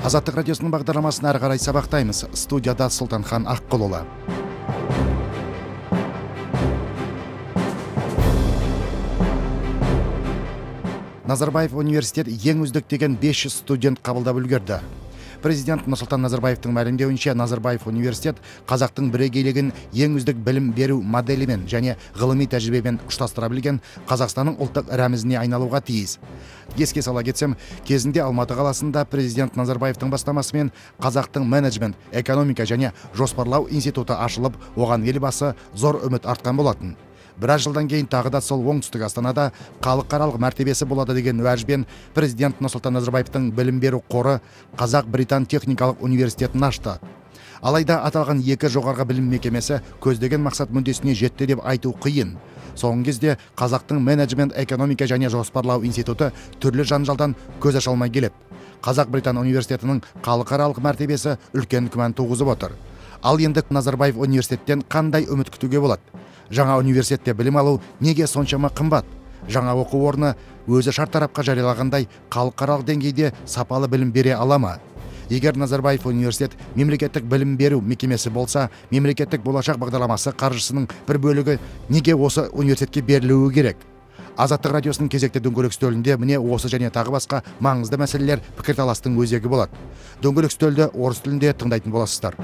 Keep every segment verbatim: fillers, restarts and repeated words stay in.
Азаттық радиосының бағдарламасын әрі қарай сабақтаймыз. Студияда Сұлтанхан Аққұлұлы. Назарбаев университет ең үздік деген бес жүз студент қабылдап үлгерді. Президент Нұрсұлтан Назарбаевтың мәлімдеуінше, Назарбаев университет қазақтың бірегейлігін ең үздік білім беру моделімен және ғылыми тәжірибемен ұштастыра білген Қазақстанның ұлттық рәмізіне айналуға тиіс. Еске сала кетсем, кезінде Алматы қаласында президент Назарбаевтың бастамасымен қазақтың менеджмент, экономика және жоспарлау институты ашылып, оған елбасы зор үміт артқан болатын. Біраз жылдан кейін тағы да сол оңтүстік Астанада халықаралық мәртебесі болады деген уәжбен президент Нұрсұлтан Назарбаевтың білім беру қоры Қазақ-Британ техникалық университетін ашты. Алайда аталған екі жоғарғы білім мекемесі көздеген мақсат мүддесіне жетті деп айту қиын. Соңғы кезде қазақтың менеджмент, экономика және жоспарлау институты түрлі жанжалдан көз аша алмай келеді. Қазақ-Британ университетінің халықаралық мәртебесі үлкен күмән туғызып отыр. Ал енді Назарбаев университеттен қандай үміт күтуге болады? Жаңа университетте білім алу неге соншама қымбат? Жаңа оқу орны өзі шартарапқа жариялағандай халықаралық деңгейде сапалы білім бере ала ма? Егер Назарбаев университет мемлекеттік білім беру мекемесі болса, мемлекеттік болашақ бағдарламасы қаржысының бір бөлігі неге осы университетке берілуі керек? Азаттық радиосының кезекті дөңгелек үстелінде міне осы және тағы басқа маңызды мәселелер пікірталастың өзегі болады. Дөңгелек үстелді орыс тілінде тыңдайтын боласыздар.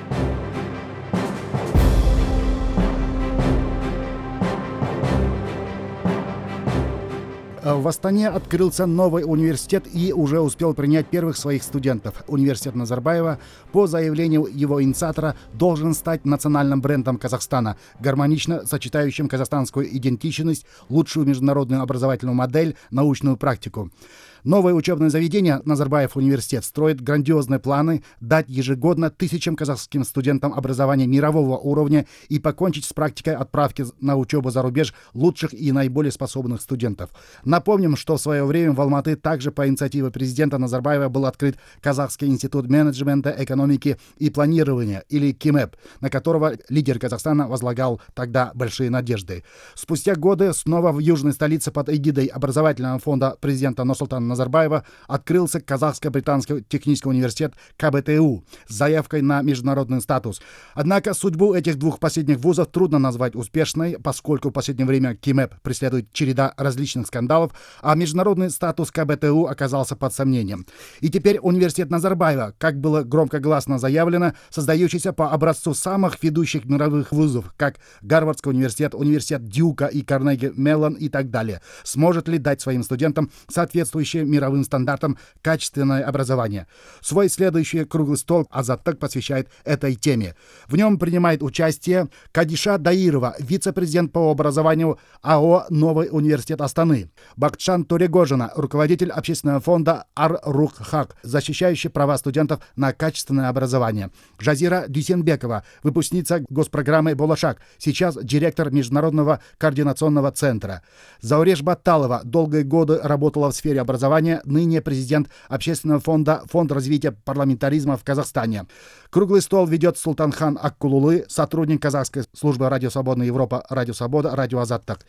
В Астане открылся новый университет и уже успел принять первых своих студентов. Университет Назарбаева, по заявлению его инициатора, должен стать национальным брендом Казахстана, гармонично сочетающим казахстанскую идентичность, лучшую международную образовательную модель, научную практику. Новое учебное заведение Назарбаев университет строит грандиозные планы дать ежегодно тысячам казахским студентам образование мирового уровня и покончить с практикой отправки на учебу за рубеж лучших и наиболее способных студентов. Напомним, что в свое время в Алматы также по инициативе президента Назарбаева был открыт Казахский институт менеджмента, экономики и планирования, или КИМЭП, на которого лидер Казахстана возлагал тогда большие надежды. Спустя годы снова в южной столице под эгидой образовательного фонда президента Нурсултана Назарбаева открылся Казахско-британский технический университет КБТУ с заявкой на международный статус. Однако судьбу этих двух последних вузов трудно назвать успешной, поскольку в последнее время КИМЭП преследует череда различных скандалов, а международный статус КБТУ оказался под сомнением. И теперь университет Назарбаева, как было громкогласно заявлено, создающийся по образцу самых ведущих мировых вузов, как Гарвардский университет, университет Дьюка и Карнеги Меллон и так далее, сможет ли дать своим студентам соответствующие мировым стандартам качественное образование. Свой следующий круглый стол Азаттық посвящает этой теме. В нем принимает участие Кадиша Даирова, вице-президент по образованию АО «Новый университет Астаны», Бакытжан Турегожина, руководитель общественного фонда Ар-Рух-Хак, защищающий права студентов на качественное образование, Жазира Дюсенбекова, выпускница госпрограммы «Болашак», сейчас директор Международного координационного центра, Зауреш Батталова, долгие годы работала в сфере образования, ныне президент общественного фонда «Фонд развития парламентаризма в Казахстане». Круглый стол ведет Сұлтанхан Аққұлұлы, сотрудник Казахской службы Радио Свободная Европа, Радио Свобода, Радио Азаттық.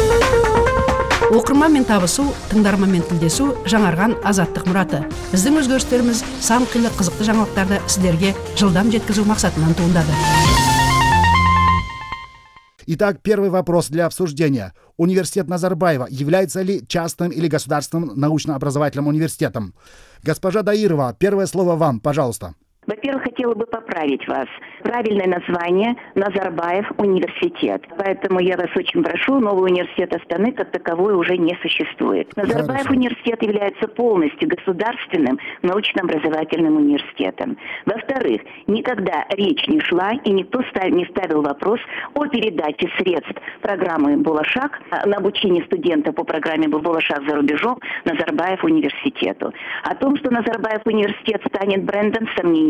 Оқырманмен табысу, тыңдарманмен тілдесу жаңарған Азаттық мұраты. Біздің өзгерістеріміз сан қилы қызықты жаңалықтарды сіздерге жылдам жеткізу мақсатынан туындады. Итак, первый вопрос для обсуждения. Университет Назарбаева является ли частным или государственным научно-образовательным университетом? Госпожа Даирова, первое слово вам, пожалуйста. Во-первых, хотела бы поправить вас. Правильное название – Назарбаев университет. Поэтому я вас очень прошу, новый университет Астаны как таковой уже не существует. Назарбаев Хорошо. университет является полностью государственным научно-образовательным университетом. Во-вторых, никогда речь не шла и никто не ставил вопрос о передаче средств программы «Болашак» на обучение студента по программе «Болашак» за рубежом Назарбаев университету. О том, что Назарбаев университет станет брендом, сомнений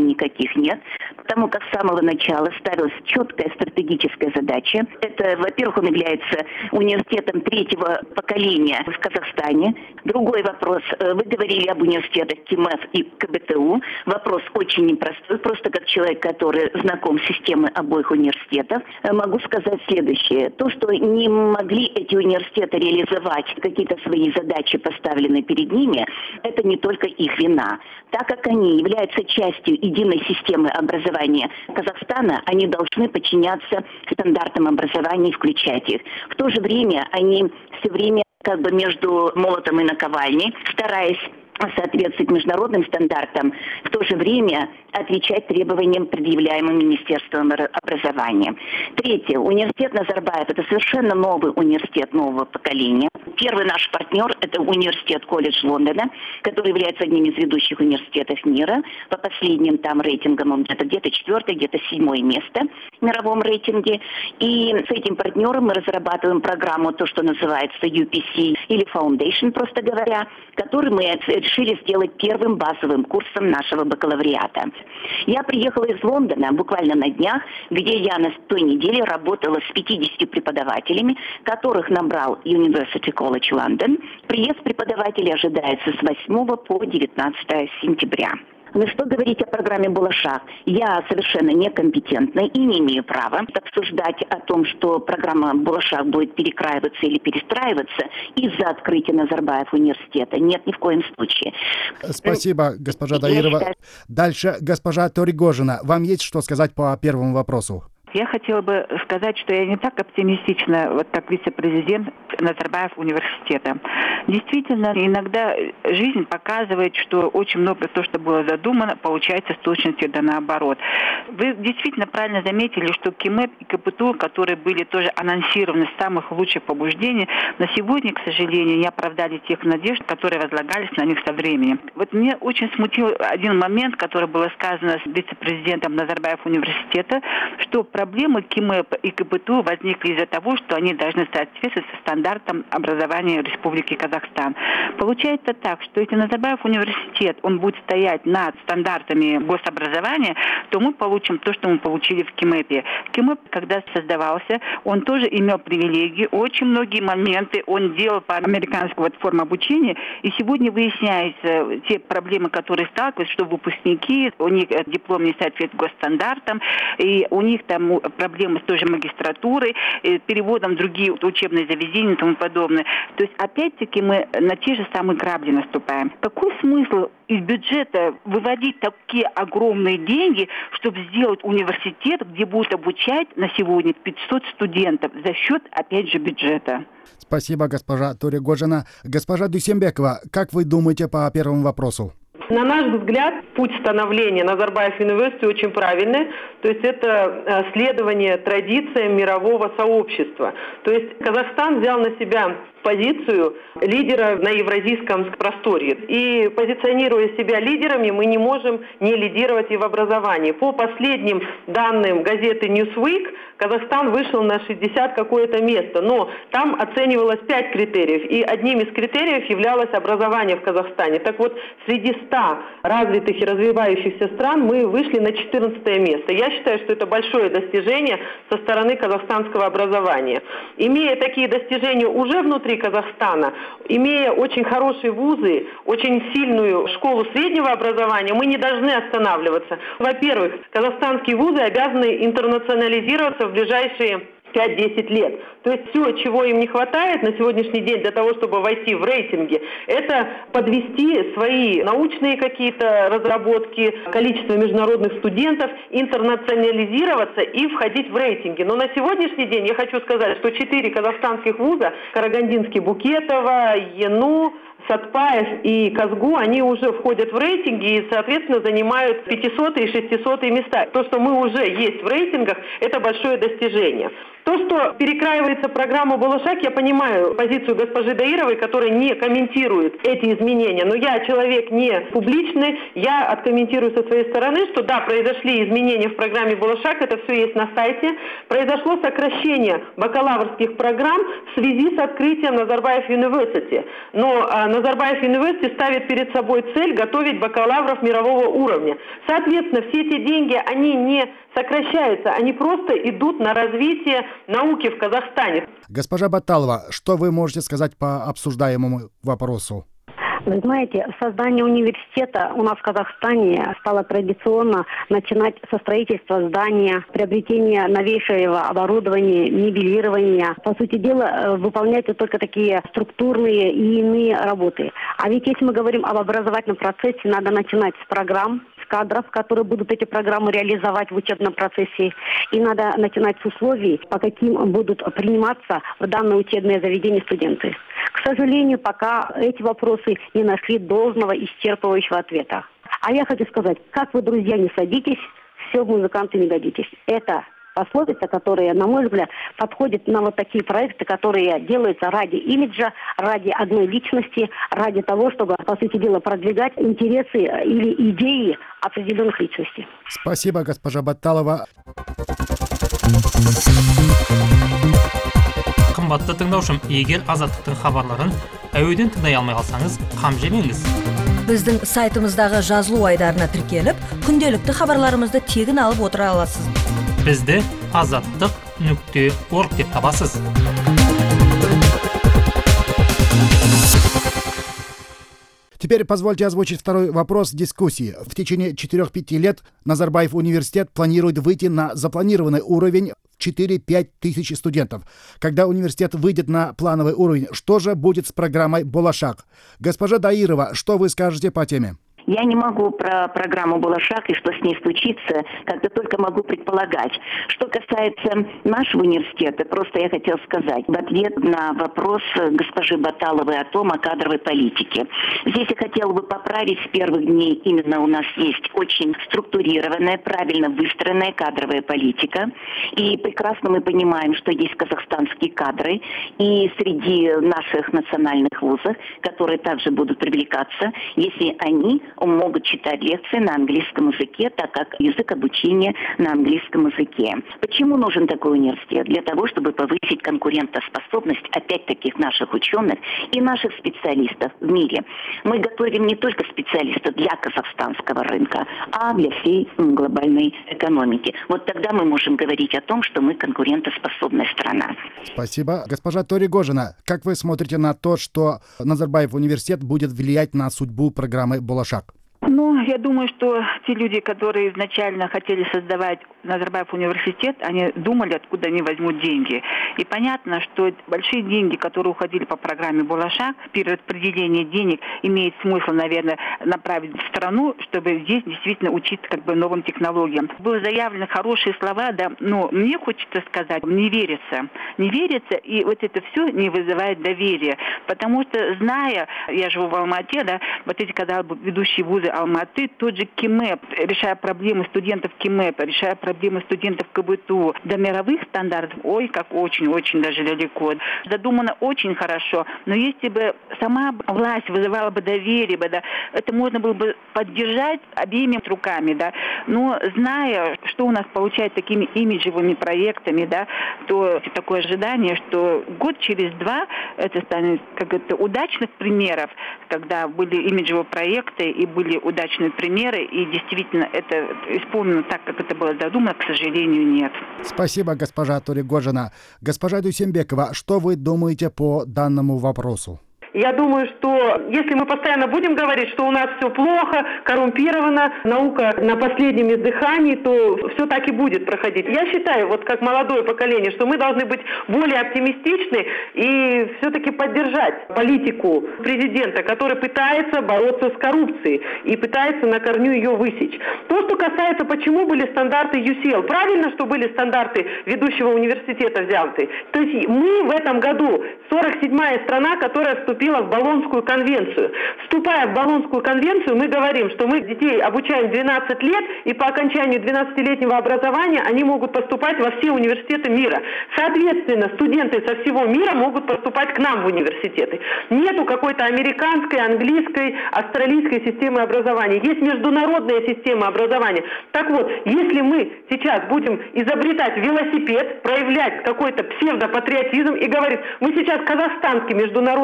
никаких нет, потому как с самого начала ставилась четкая стратегическая задача. Это, во-первых, он является университетом третьего поколения в Казахстане. Другой вопрос. Вы говорили об университетах КИМЭФ и КБТУ. Вопрос очень непростой. Просто как человек, который знаком с системой обоих университетов, могу сказать следующее. То, что не могли эти университеты реализовать какие-то свои задачи, поставленные перед ними, это не только их вина. Так как они являются частью единой системы образования Казахстана, они должны подчиняться стандартам образования и включать их. В то же время они все время как бы между молотом и наковальней, стараясь соответствовать международным стандартам, в то же время отвечать требованиям, предъявляемым Министерством образования. Третье. Университет Назарбаев – это совершенно новый университет нового поколения. Первый наш партнер – это университет колледж Лондона, который является одним из ведущих университетов мира. По последним там рейтингам он где-то где-то четвертое, где-то седьмое место в мировом рейтинге. И с этим партнером мы разрабатываем программу, то, что называется ю пи си или Foundation, просто говоря, который мы решили сделать первым базовым курсом нашего бакалавриата. Я приехала из Лондона буквально на днях, где я на той неделе работала с пятьюдесятью преподавателями, которых набрал University College London. Приезд преподавателей ожидается с восьмого по девятнадцатое сентября. Но что говорить о программе «Булашак»? Я совершенно некомпетентна и не имею права обсуждать о том, что программа «Булашак» будет перекраиваться или перестраиваться из-за открытия Назарбаев университета. Нет, ни в коем случае. Спасибо, госпожа Даирова. Считаю... Дальше госпожа Торигожина. Вам есть что сказать по первому вопросу? Я хотела бы сказать, что я не так оптимистична, вот как вице-президент Назарбаев университета. Действительно, иногда жизнь показывает, что очень много то, что было задумано, получается с точностью да наоборот. Вы действительно правильно заметили, что КИМЭП и КПТУ, которые были тоже анонсированы с самых лучших побуждений, на сегодня, к сожалению, не оправдали тех надежд, которые возлагались на них со временем. Вот мне очень смутил один момент, который было сказано с вице-президентом Назарбаев университета, что проблемы КИМЭП и КПТУ возникли из-за того, что они должны соответствовать стандартам образования Республики Казахстан. Получается так, что если Назарбаев университет, он будет стоять над стандартами гособразования, то мы получим то, что мы получили в КИМЭПе. КИМЭП, когда создавался, он тоже имел привилегии, очень многие моменты он делал по американской вот форме обучения, и сегодня выясняются те проблемы, которые сталкиваются, что выпускники, у них диплом не соответствует госстандартам, и у них там проблемы с той же магистратурой, переводом в другие учебные заведения и тому подобное. То есть, опять-таки, мы на те же самые грабли наступаем. Какой смысл из бюджета выводить такие огромные деньги, чтобы сделать университет, где будут обучать на сегодня пятьсот студентов за счет, опять же, бюджета? Спасибо, госпожа Торигожина. Госпожа Дюсембекова, как вы думаете по первому вопросу? На наш взгляд, путь становления Назарбаев университета очень правильный. То есть это следование традициям мирового сообщества. То есть Казахстан взял на себя позицию лидера на евразийском просторе. И позиционируя себя лидерами, мы не можем не лидировать и в образовании. По последним данным газеты Newsweek, Казахстан вышел на шестьдесят какое-то место, но там оценивалось пять критериев, и одним из критериев являлось образование в Казахстане. Так вот, среди ста развитых и развивающихся стран мы вышли на четырнадцатое место. Я считаю, что это большое достижение со стороны казахстанского образования. Имея такие достижения уже внутри Казахстана, имея очень хорошие вузы, очень сильную школу среднего образования, мы не должны останавливаться. Во-первых, казахстанские вузы обязаны интернационализироваться в ближайшие пять-десять лет. То есть все, чего им не хватает на сегодняшний день для того, чтобы войти в рейтинги, это подвести свои научные какие-то разработки, количество международных студентов, интернационализироваться и входить в рейтинги. Но на сегодняшний день я хочу сказать, что четыре казахстанских вуза, Карагандинский, Букетова, ЕНУ, Сатпаев и Казгу, они уже входят в рейтинги и, соответственно, занимают пятисотые и шестисотые места. То, что мы уже есть в рейтингах, это большое достижение. То, что перекраивается программа «Булашак», я понимаю позицию госпожи Даировой, которая не комментирует эти изменения. Но я человек не публичный, я откомментирую со своей стороны, что да, произошли изменения в программе «Булашак», это все есть на сайте. Произошло сокращение бакалаврских программ в связи с открытием Назарбаев университета. Но а, Назарбаев University ставит перед собой цель готовить бакалавров мирового уровня. Соответственно, все эти деньги, они не сокращаются, они просто идут на развитие науки в Казахстане. Госпожа Баталова, что вы можете сказать по обсуждаемому вопросу? Вы знаете, создание университета у нас в Казахстане стало традиционно начинать со строительства здания, приобретения новейшего оборудования, мебелирования. По сути дела, выполняются только такие структурные и иные работы. А ведь если мы говорим об образовательном процессе, надо начинать с программ, с кадров, которые будут эти программы реализовать в учебном процессе. И надо начинать с условий, по каким будут приниматься в данное учебное заведение студенты. К сожалению, пока эти вопросы не нашли должного исчерпывающего ответа. А я хочу сказать, как вы, друзья, не садитесь, все, музыканты, не годитесь. Это пословица, которая, на мой взгляд, подходит на вот такие проекты, которые делаются ради имиджа, ради одной личности, ради того, чтобы, по сути дела, продвигать интересы или идеи определенных личностей. Спасибо, госпожа Баталова. Қымбатты тыңдаушым, егер азаттықтың хабарларын әуеден тыңдай алмай қалсаңыз, қам жемеңіз. Біздің сайтымыздағы жазылу айдарына тіркеліп, күнделікті хабарларымызды тегін алып отыра аласыз. Бізді азаттық нүкте орг деп табасыз. Теперь позвольте озвучить второй вопрос дискуссии. В течение четырёх-пяти лет Назарбаев университет планирует выйти на запланированный уровень четыре-пять тысяч студентов. Когда университет выйдет на плановый уровень, что же будет с программой «Болашак»? Госпожа Даирова, что вы скажете по теме? Я не могу про программу «Болашак» и что с ней случится, как-то только могу предполагать. Что касается нашего университета, просто я хотела сказать в ответ на вопрос госпожи Баталовой о том, о кадровой политике. Здесь я хотела бы поправить с первых дней. Именно у нас есть очень структурированная, правильно выстроенная кадровая политика. И прекрасно мы понимаем, что есть казахстанские кадры. И среди наших национальных вузов, которые также будут привлекаться, если они могут читать лекции на английском языке, так как язык обучения на английском языке. Почему нужен такой университет? Для того, чтобы повысить конкурентоспособность опять-таки наших ученых и наших специалистов в мире. Мы готовим не только специалистов для казахстанского рынка, а для всей глобальной экономики. Вот тогда мы можем говорить о том, что мы конкурентоспособная страна. Спасибо. Госпожа Торигожина, как вы смотрите на то, что Назарбаев университет будет влиять на судьбу программы «Болашак»? Ну, я думаю, что те люди, которые изначально хотели создавать Назарбаев университет, они думали, откуда они возьмут деньги. И понятно, что большие деньги, которые уходили по программе «Болашак», перераспределение денег имеет смысл, наверное, направить в страну, чтобы здесь действительно учиться как бы новым технологиям. Были заявлены хорошие слова, да, но мне хочется сказать, не верится. Не верится, и вот это все не вызывает доверия. Потому что, зная, я живу в Алмате, да, вот эти, когда ведущие вузы Алматы, тот же КИМЭП, решая проблемы студентов КИМЭПа, решая проблемы студентов КБТУ до мировых стандартов, ой, как очень-очень даже далеко. Задумано очень хорошо, но если бы сама власть вызывала бы доверие, да, это можно было бы поддержать обеими руками, да. Но зная, что у нас получается такими имиджевыми проектами, да, то такое ожидание, что год через два это станет как это удачных примеров, когда были имиджевые проекты и были удачные примеры, и действительно это исполнено так, как это было задумано, к сожалению, нет. Спасибо, госпожа Торигожина. Госпожа Дюсембекова, что вы думаете по данному вопросу? Я думаю, что если мы постоянно будем говорить, что у нас все плохо, коррумпировано, наука на последнем издыхании, то все так и будет проходить. Я считаю, вот как молодое поколение, что мы должны быть более оптимистичны и все-таки поддержать политику президента, который пытается бороться с коррупцией и пытается на корню ее высечь. То, что касается, почему были стандарты ю си эл. Правильно, что были стандарты ведущего университета взяты. То есть мы в этом году сорок седьмая страна, которая вступила в Болонскую конвенцию. Вступая в Болонскую конвенцию, мы говорим, что мы детей обучаем двенадцать лет, и по окончанию двенадцатилетнего образования они могут поступать во все университеты мира. Соответственно, студенты со всего мира могут поступать к нам в университеты. Нету какой-то американской, английской, австралийской системы образования. Есть международная система образования. Так вот, если мы сейчас будем изобретать велосипед, проявлять какой-то псевдопатриотизм и говорить, мы сейчас казахстанский международный путь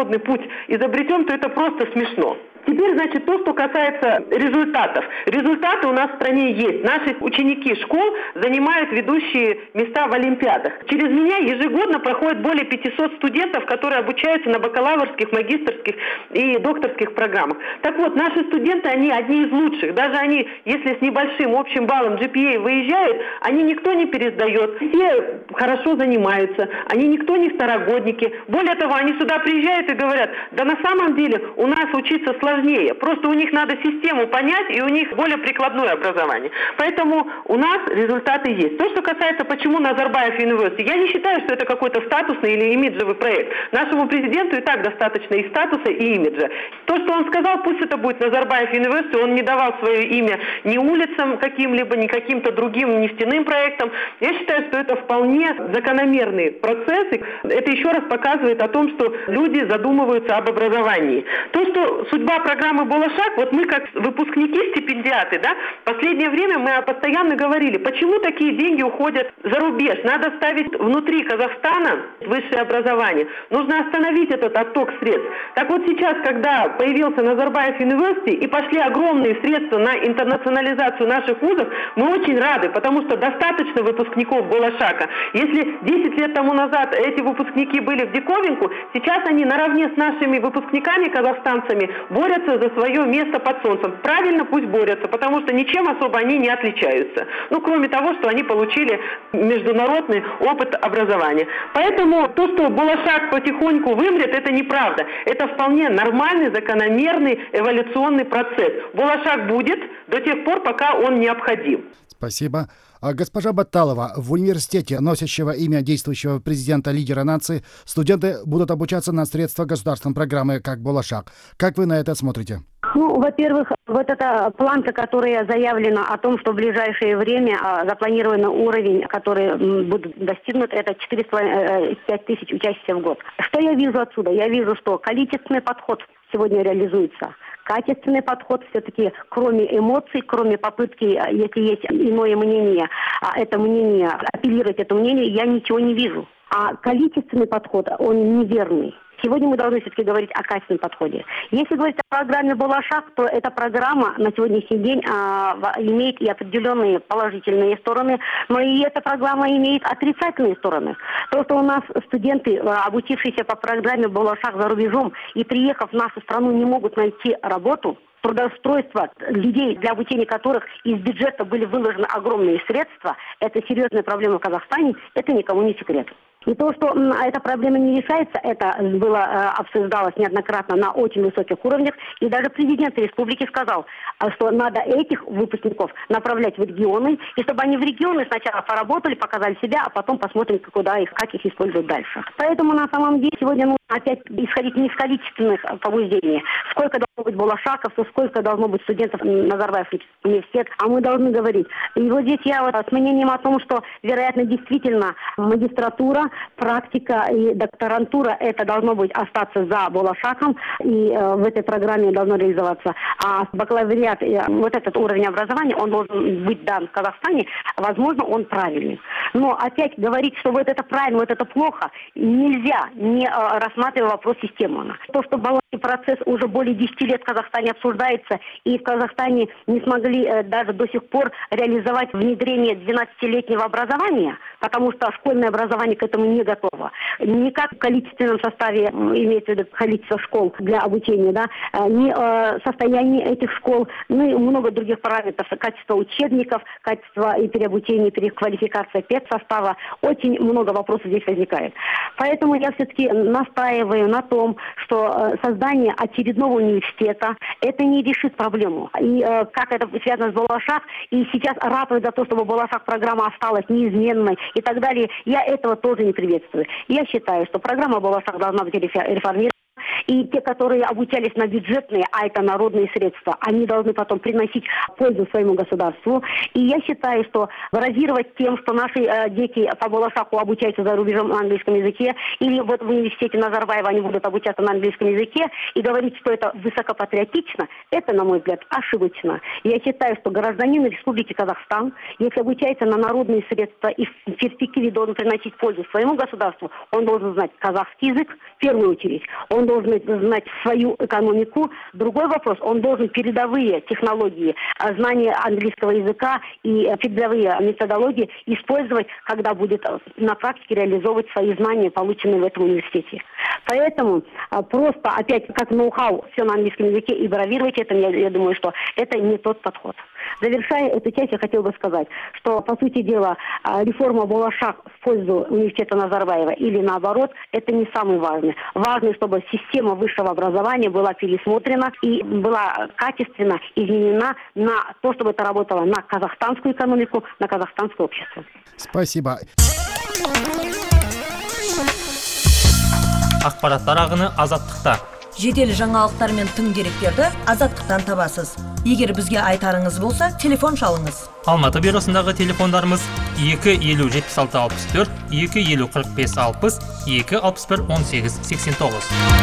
изобретем, то это просто смешно. Теперь, значит, то, что касается результатов. Результаты у нас в стране есть. Наши ученики школ занимают ведущие места в олимпиадах. Через меня ежегодно проходит более пятисот студентов, которые обучаются на бакалаврских, магистерских и докторских программах. Так вот, наши студенты, они одни из лучших. Даже они, если с небольшим общим баллом джи пи эй выезжают, они никто не пересдает. Все хорошо занимаются. Они никто не второгодники. Более того, они сюда приезжают и говорят, да на самом деле у нас учиться сложнее. Просто у них надо систему понять, и у них более прикладное образование. Поэтому у нас результаты есть. То, что касается, почему Назарбаев University, я не считаю, что это какой-то статусный или имиджевый проект. Нашему президенту и так достаточно и статуса, и имиджа. То, что он сказал, пусть это будет Назарбаев University, он не давал свое имя ни улицам каким-либо, ни каким-то другим нефтяным проектам. Я считаю, что это вполне закономерный процесс. Это еще раз показывает о том, что люди задумываются об образовании. То, что судьба программы «Болашак», вот мы как выпускники, стипендиаты, да, в последнее время мы постоянно говорили, почему такие деньги уходят за рубеж. Надо ставить внутри Казахстана высшее образование. Нужно остановить этот отток средств. Так вот сейчас, когда появился Назарбаев University и пошли огромные средства на интернационализацию наших вузов, мы очень рады, потому что достаточно выпускников «Болашака». Если десять лет тому назад эти выпускники были в диковинку, сейчас они наравне с нашими выпускниками, казахстанцами, борются за свое место под солнцем. Правильно, пусть борются, потому что ничем особо они не отличаются. Ну, кроме того, что они получили международный опыт образования. Поэтому то, что Болашак потихоньку вымрет, это неправда. Это вполне нормальный, закономерный эволюционный процесс. Болашак будет до тех пор, пока он необходим. Спасибо. Госпожа Батталова, в университете, носящего имя действующего президента-лидера нации, студенты будут обучаться на средства государственной программы «Как Болашак». Как вы на это смотрите? Ну, во-первых, вот эта планка, которая заявлена о том, что в ближайшее время запланирован уровень, который будет достигнут, это четыре и пять тысяч учащихся в год. Что я вижу отсюда? Я вижу, что количественный подход сегодня реализуется. Качественный подход все-таки, кроме эмоций, кроме попытки, если есть иное мнение, это мнение, апеллировать это мнение, я ничего не вижу. А количественный подход, он неверный. Сегодня мы должны все-таки говорить о качественном подходе. Если говорить о программе «Болашак», то эта программа на сегодняшний день а, имеет и определенные положительные стороны, но и эта программа имеет отрицательные стороны. То, что у нас студенты, обучившиеся по программе «Болашак» за рубежом и приехав в нашу страну, не могут найти работу, трудоустройство людей, для обучения которых из бюджета были выложены огромные средства, это серьезная проблема в Казахстане, это никому не секрет. И то, что м, эта проблема не решается, это было э, обсуждалось неоднократно на очень высоких уровнях. И даже президент республики сказал, что надо этих выпускников направлять в регионы, и чтобы они в регионы сначала поработали, показали себя, а потом посмотрим, куда их, как их использовать дальше. Поэтому на самом деле сегодня нужно опять исходить не из количественных побуждений. Сколько должно быть болашаковцев, сколько должно быть студентов Назарбаев университет, а мы должны говорить. И вот здесь я вот с мнением о том, что, вероятно, действительно магистратура, практика и докторантура, это должно быть остаться за Болашаком, и э, в этой программе должно реализоваться. А бакалавриат, э, вот этот уровень образования, он должен быть дан в Казахстане, возможно, он правильный. Но опять говорить, что вот это правильно, вот это плохо, нельзя, не э, рассматривая вопрос системно. То, что балансный процесс уже более десяти лет в Казахстане обсуждается, и в Казахстане не смогли э, даже до сих пор реализовать внедрение двенадцатилетнего образования, потому что школьное образование к этому не готово. Не как в количественном составе, имеется в виду количество школ для обучения, да, не э, состояние этих школ, ну и много других параметров, качество учебников, качество и переобучения, переквалификация педсостава. Очень много вопросов здесь возникает. Поэтому я все-таки настаиваю на том, что э, создание очередного университета, это не решит проблему. И э, как это связано с Болашак, и сейчас ратуют за то, чтобы Болашак программа осталась неизменной и так далее, я этого тоже не приветствую. Я считаю, что программа Болашак должна быть реформирована. И те, которые обучались на бюджетные, а это народные средства, они должны потом приносить пользу своему государству. И я считаю, что бравировать тем, что наши э, дети по Болашаку обучаются за рубежом на английском языке, или вот в университете Назарбаева они будут обучаться на английском языке, и говорить, что это высокопатриотично, это, на мой взгляд, ошибочно. Я считаю, что гражданин Республики Казахстан, если обучается на народные средства и в перспективе должен приносить пользу своему государству, он должен знать казахский язык в первую очередь, он должен должен знать свою экономику. Другой вопрос, он должен передовые технологии, знания английского языка и передовые методологии использовать, когда будет на практике реализовывать свои знания, полученные в этом университете. Поэтому просто опять как ноу-хау все на английском языке и бравировать это, я, я думаю, что это не тот подход. Завершая эту часть, я хотела бы сказать, что, по сути дела, реформа «Болашак» в пользу университета Назарбаева или наоборот, это не самое важное. Важно, чтобы система высшего образования была пересмотрена и была качественно изменена на то, чтобы это работало на казахстанскую экономику, на казахстанское общество. Спасибо. Ақпараттар ағыны азаттықта. Жедел жаңалықтар мен тың деректерді азаттықтан табасыз. Егер бізге айтарыңыз болса, телефон шалыңыз. Алматы бюросындағы телефондарымыз екі елу жетпіс алты алпыс төрт, екі елу қырық бес алпыс, екі алпыс бір он сегіз сексен тоғыз.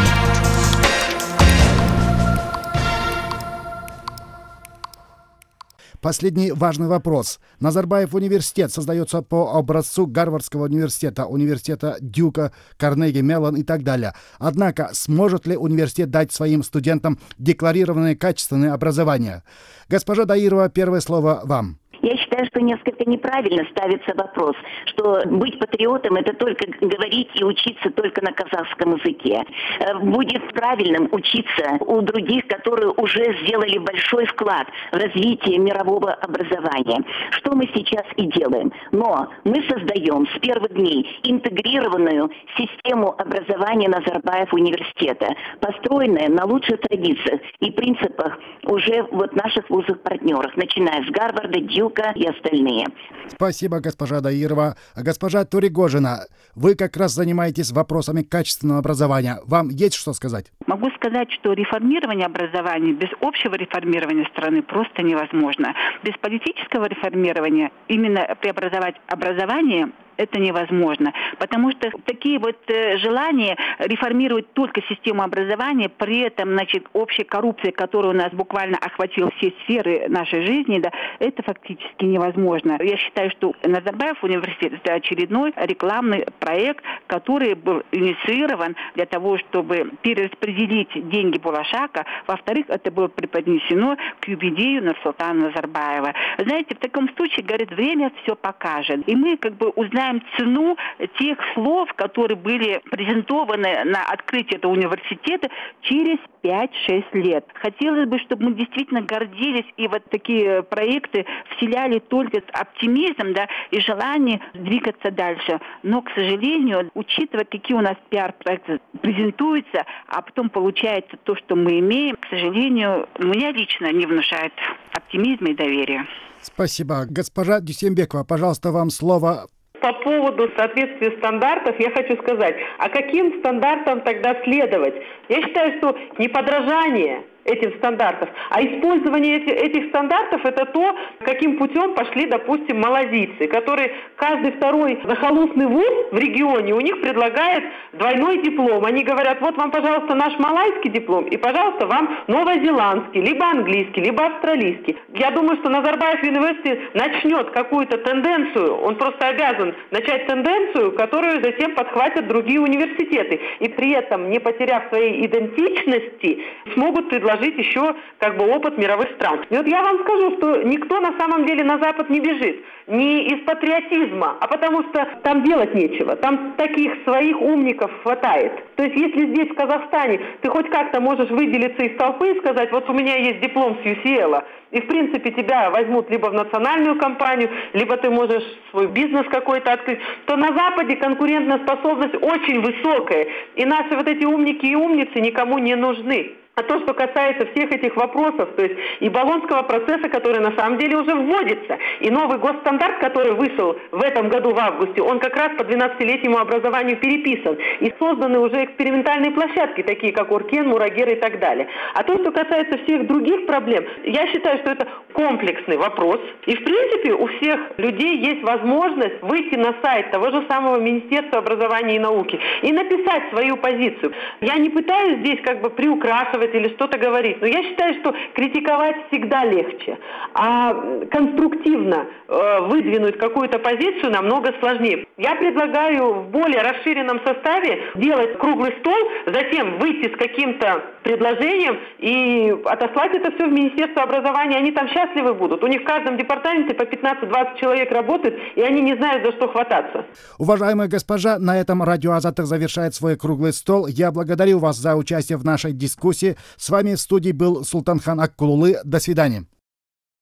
Последний важный вопрос. Назарбаев университет создается по образцу Гарвардского университета, университета Дюка, Карнеги, Меллон и так далее. Однако, сможет ли университет дать своим студентам декларированное качественное образование? Госпожа Даирова, первое слово вам. Я считаю, что несколько неправильно ставится вопрос, что быть патриотом — это только говорить и учиться только на казахском языке. Будет правильным учиться у других, которые уже сделали большой вклад в развитие мирового образования, что мы сейчас и делаем. Но мы создаем с первых дней интегрированную систему образования Назарбаев университета, построенная на лучших традициях и принципах уже вот наших вузов-партнеров, начиная с Гарварда, Дюка и остальные. Спасибо, госпожа Даирова. Госпожа Туригожина, вы как раз занимаетесь вопросами качественного образования. Вам есть что сказать? Могу сказать, что реформирование образования без общего реформирования страны просто невозможно. Без политического реформирования именно преобразовать образование это невозможно, потому что такие вот э, желания реформировать только систему образования, при этом, значит, общая коррупция, которая у нас буквально охватила все сферы нашей жизни, да, это фактически невозможно. Я считаю, что Назарбаев университет — это очередной рекламный проект, который был инициирован для того, чтобы перераспределить деньги Болашака. Во-вторых, это было преподнесено к юбилею Нурсултана Назарбаева. Знаете, в таком случае, говорит, время все покажет. И мы как бы узнаем цену тех слов, которые были презентованы на открытии этого университета через пять-шесть лет. Хотелось бы, чтобы мы действительно гордились и вот такие проекты вселяли только оптимизм, да, и желание двигаться дальше. Но, к сожалению, учитывая, какие у нас пиар-проекты презентуются, а потом получается то, что мы имеем, к сожалению, меня лично не внушает оптимизма и доверия. Спасибо. Госпожа Дюсембекова, пожалуйста, вам слово. По поводу соответствия стандартов я хочу сказать, а каким стандартам тогда следовать? Я считаю, что не подражание этим стандартам, а использование этих, этих стандартов — это то, каким путем пошли, допустим, малазийцы, которые каждый второй захолустный вуз в регионе у них предлагает двойной диплом. Они говорят: вот вам, пожалуйста, наш малайский диплом, и, пожалуйста, вам новозеландский, либо английский, либо австралийский. Я думаю, что Назарбаев университет начнет какую-то тенденцию, он просто обязан начать тенденцию, которую затем подхватят другие университеты, и при этом, не потеряв своей идентичности, смогут предложить жить еще как бы опыт мировых стран. И вот я вам скажу, что никто на самом деле на Запад не бежит. Не из патриотизма, а потому что там делать нечего. Там таких своих умников хватает. То есть если здесь, в Казахстане, ты хоть как-то можешь выделиться из толпы и сказать: вот у меня есть диплом с ю си эл, и в принципе тебя возьмут либо в национальную компанию, либо ты можешь свой бизнес какой-то открыть, то на Западе конкурентная способность очень высокая. И наши вот эти умники и умницы никому не нужны. А то, что касается всех этих вопросов, то есть и Болонского процесса, который на самом деле уже вводится, и новый госстандарт, который вышел в этом году в августе, он как раз по двенадцатилетнему образованию переписан. И созданы уже экспериментальные площадки, такие как Оркен, Мурагер и так далее. А то, что касается всех других проблем, я считаю, что это комплексный вопрос. И в принципе у всех людей есть возможность выйти на сайт того же самого Министерства образования и науки и написать свою позицию. Я не пытаюсь здесь как бы приукрашивать высказывать или что-то говорить. Но я считаю, что критиковать всегда легче, а конструктивно э, выдвинуть какую-то позицию намного сложнее. Я предлагаю в более расширенном составе делать круглый стол, затем выйти с каким-то предложением и отослать это все в Министерство образования. Они там счастливы будут. У них в каждом департаменте по пятнадцать-двадцать человек работает, и они не знают, за что хвататься. Уважаемая госпожа, на этом радио Азаттык завершает свой круглый стол. Я благодарю вас за участие в нашей дискуссии. С вами в студии был Султанхан Аккулулы. До свидания.